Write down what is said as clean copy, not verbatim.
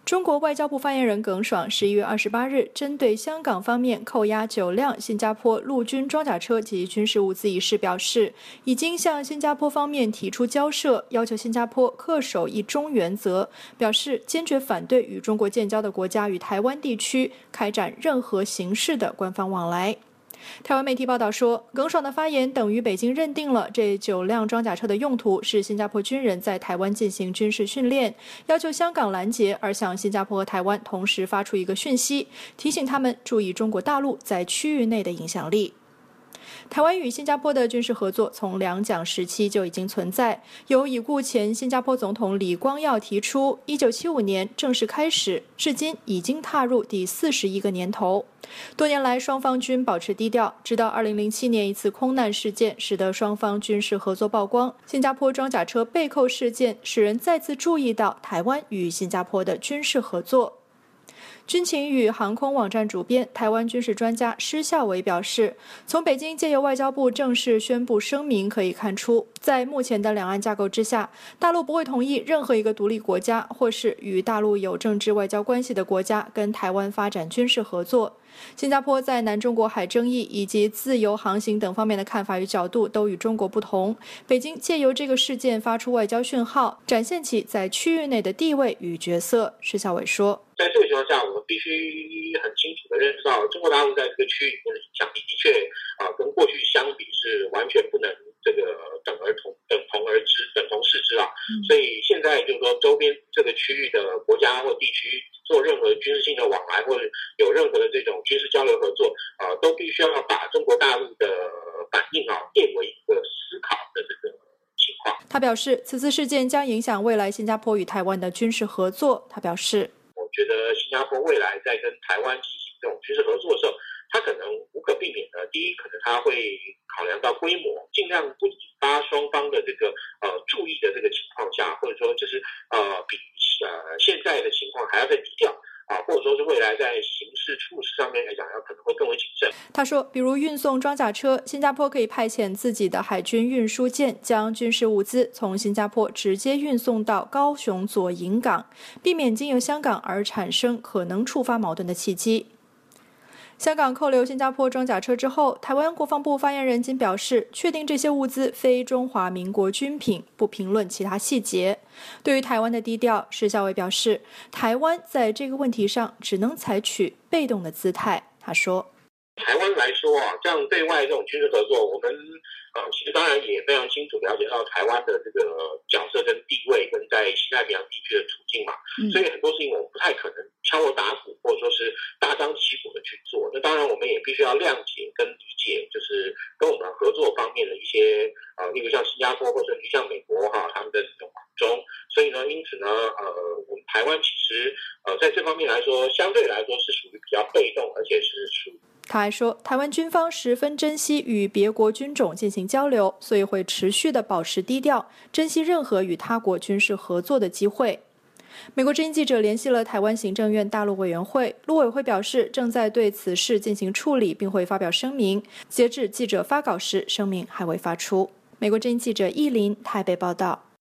中国外交部发言人耿爽11月28日针对香港方面扣押9辆新加坡陆军装甲车及军事物资一事表示，已经向新加坡方面提出交涉，要求新加坡恪守一中原则，表示坚决反对与中国建交的国家与台湾地区开展任何形式的官方往来。台湾媒体报道说，耿爽的发言等于北京认定了这9辆装甲车的用途是新加坡军人在台湾进行军事训练，要求香港拦截，而向新加坡和台湾同时发出一个讯息，提醒他们注意中国大陆在区域内的影响力。台湾与新加坡的军事合作从两蒋时期就已经存在，由已故前新加坡总统李光耀提出，1975年正式开始，至今已经踏入第41个年头。多年来，双方均保持低调，直到2007年一次空难事件使得双方军事合作曝光，新加坡装甲车被扣事件使人再次注意到台湾与新加坡的军事合作。军情与航空网站主编、台湾军事专家施孝伟表示，从北京借由外交部正式宣布声明可以看出，在目前的两岸架构之下，大陆不会同意任何一个独立国家或是与大陆有政治外交关系的国家跟台湾发展军事合作。新加坡在南中国海争议以及自由航行等方面的看法与角度都与中国不同。北京借由这个事件发出外交讯号，展现其在区域内的地位与角色。施孝伟说， 在这个情况下，我们必须很清楚地认识到，中国大陆在这个区域里面的影响力的确跟过去相比是完全不能这个等同视之啊。所以现在就是说，周边这个区域的国家或地区做任何军事性的往来，或者有任何的这种军事交流合作都必须要把中国大陆的反应列为一个思考的这个情况。 他表示，此次事件将影响未来新加坡与台湾的军事合作。他表示， 我觉得新加坡未来在跟台湾进行这种军事合作的时候，它可能无可避免的，第一，可能它会考量到规模，尽量不引发双方的这个注意的这个情况下，或者说就是比现在的情况还要再低调或者说是未来在刑事处事上面来讲，可能会更为谨慎。 他说，比如运送装甲车，新加坡可以派遣自己的海军运输舰，将军事物资从新加坡直接运送到高雄左营港，避免经由香港而产生可能触发矛盾的契机。香港扣留新加坡装甲车之后，台湾国防部发言人仅表示，确定这些物资非中华民国军品，不评论其他细节。对于台湾的低调，施孝伟表示，台湾在这个问题上只能采取被动的姿态。他说， 台湾来说这样对外这种军事合作，我们其实当然也非常清楚了解到台湾的这个角色跟地位，跟在西太平洋地区的处境嘛，所以很多事情我们不太可能敲锣打鼓，或者说是大张旗鼓的去做。那当然我们也必须要谅解跟理解，就是跟我们合作方面的一些例如像新加坡或者像美国他们的这种苦衷。所以呢，因此呢我们台湾其实在这方面来说，相对来说是属于比较被动，而且是属于。 他还说，台湾军方十分珍惜与别国军种进行交流，所以会持续地保持低调，珍惜任何与他国军事合作的机会。美国之音记者联系了台湾行政院大陆委员会，陆委会表示正在对此事进行处理，并会发表声明。截至记者发稿时，声明还未发出。美国之音记者易林台北报道。